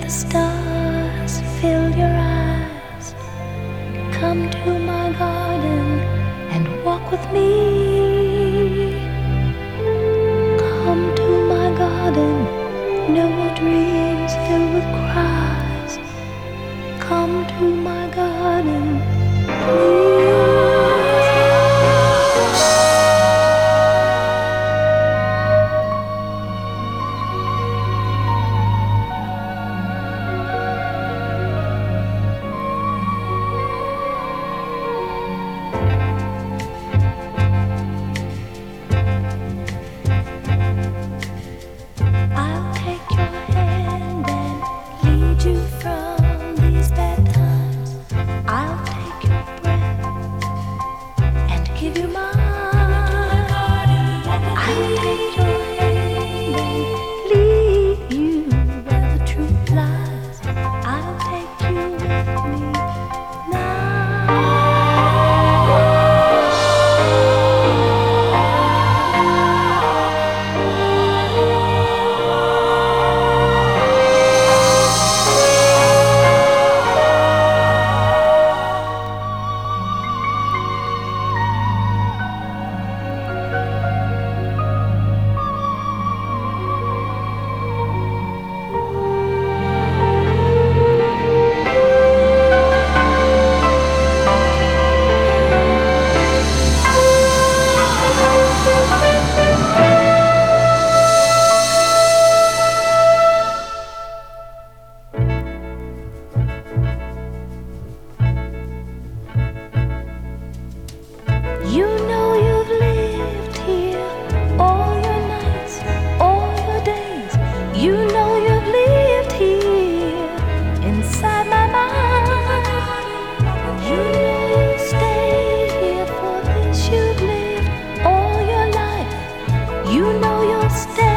stars fill your eyes. Come to my garden and walk with me. Come to my garden, no more dreams filled with cries. Come to my garden, please. I'll take your hand and lead you from these bad times. I'll take your breath and give you mine. I'll take your hand and lead you where the truth lies. I'll take you with me now. You know you've lived here all your nights, all your days. You know you've lived here inside my mind. You know you'll stay here for this. You've lived all your life. You know you'll stay.